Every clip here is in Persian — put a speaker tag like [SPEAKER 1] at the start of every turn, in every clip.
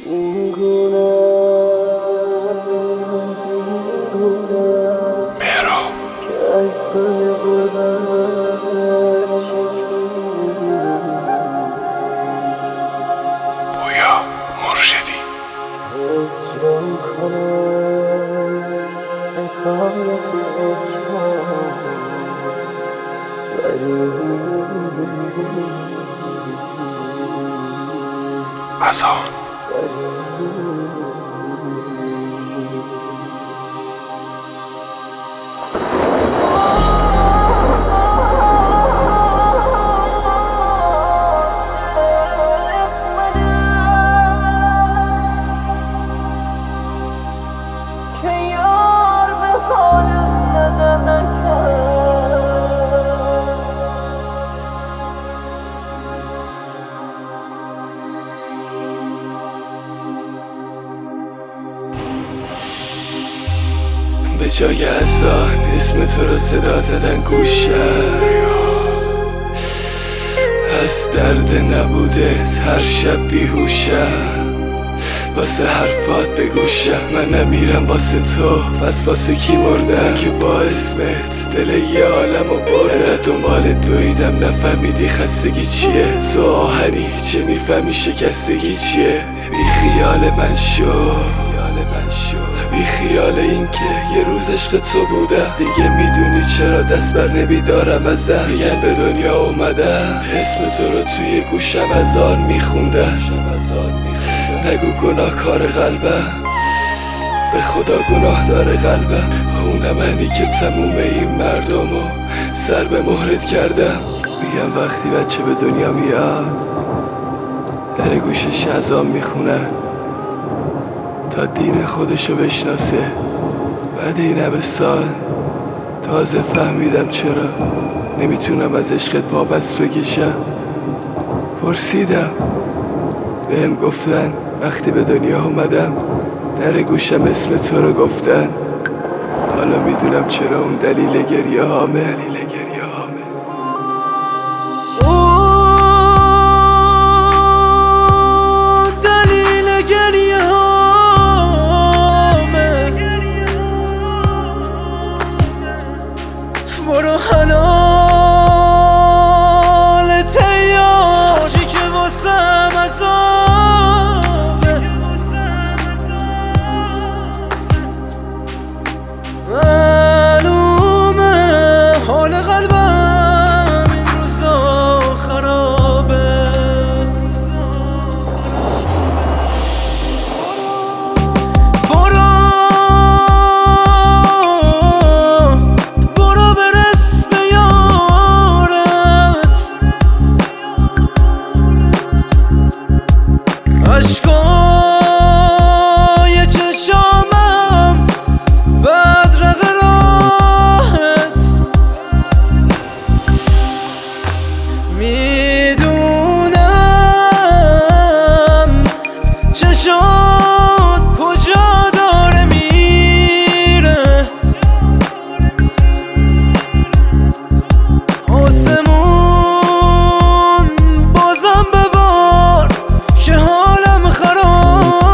[SPEAKER 1] بویا مرشدی اذان به جای اذان اسم تو رو صدا زدن گوشم، از درد نبودت هر شب بیهوشم، واسه حرفات به گوشم. من نمیرم واسه تو، پس واسه کی مردم که با اسمت دل یه عالمو بردم. دنبال دویدم نفهمیدی خستگی چیه، تو آهنی چه میفهمی شکستگی چیه. بی خیال من شو، بی خیال این که یه روز عشق تو بودم. دیگه میدونی چرا دست بر نمیدارم ازم، میگن به دنیا اومدم اسم تو رو توی گوشم اذان میخوندم. نگو گناه کار قلبم، به خدا گناه داره قلبم. اونم منی که تموم این مردمو سر به مهرت کردم. میگم وقتی بچه به دنیا میاد در گوشش اذان میخونن تا دین خودشو بشناسه. بعد این همه سال تازه فهمیدم چرا نمیتونم از عشقت وابست بکشم. پرسیدم، بهم گفتن وقتی به دنیا اومدم در گوشم اسم تو رو گفتن. حالا میدونم چرا اون دلیل گریه هامه.
[SPEAKER 2] برو حلال تیار چی که واسم عذابه. معلومه حال قلبم این روزا خرابه. اشکای چشامم بدرق راحت، میدونم چشات کجا داره میره. آسمون بازم ببار که حالم خرابه.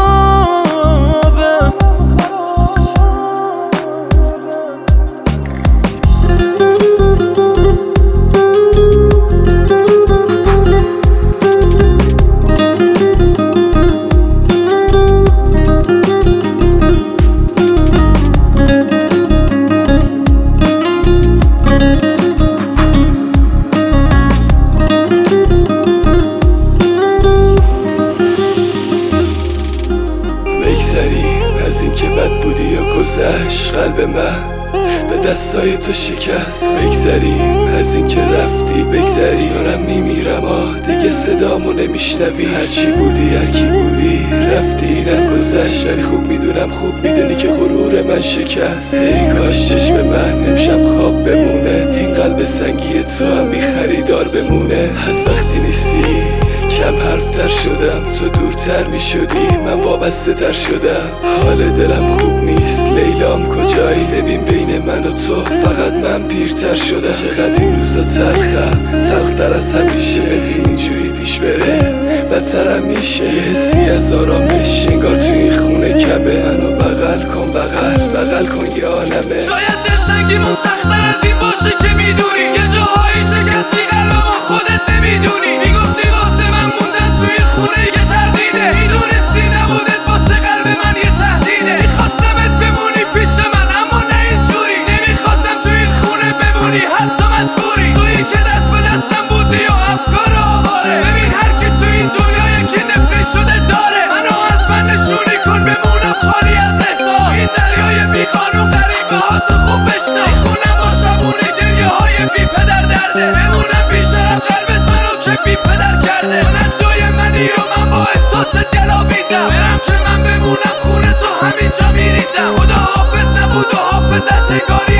[SPEAKER 1] از این که بد بودی یا گذشت قلب من به دستای تو شکست. بگذریم از این که رفتی، بگذری دارم میمیرم دیگه صدامو نمیشنوی. هرچی بودی هرکی بودی رفتی اینم گذشت، ولی خوب میدونم خوب میدونی که غرور من شکست. ای کاش چشم من امشب خواب بمونه، این قلب سنگی تو هم بی خریدار بمونه. از وقتی نیستی کم حرفتر شدم، تو دورتر می شدی من وابسته تر شدم. حال دلم خوب نیست، لیلام کجایی؟ ببین بین من و تو فقط من پیرتر شدم. چقدر این روزا تلخم، تلختر از همیشه. اینجوری پیش بره بدترم میشه. یه حسی از آرامش انگار تو این خونه کمه. منو بغل کن بغل کن یه عالمه.
[SPEAKER 2] شاید دلتنگیمون سخت‌تر از این باشه که میدونی. یه جاهایی شکستی قلبمون خودت نمیدونی. میگفتی واسه من موندن تو این خونه یه تردیده. میدونستی نبودت واسه قلب من یه تهدیده. میخواستمت بمونی پیش من اما نه اینجوری. نمیخواستم تو این خونه بمونی حتی مجبوری. تویی که دست به دستم بودی و افکار آواره. ببین هر کی تو این دنیا یکی نفری شده داره. منو از من نشونی کن بمونم خالی از احساس. این دریای بی قانون غریبه ها تو خوب بشنو. میخونم با شبونه گریه های بی پدر درده. بمونم بی شرف قلبت منو که بی پدر کرده. من جای منی و من با احساس دلاویزم. برم که من بمونم خونه تو همینجا میریزم. خدا حافظ نبود و حافظت گاری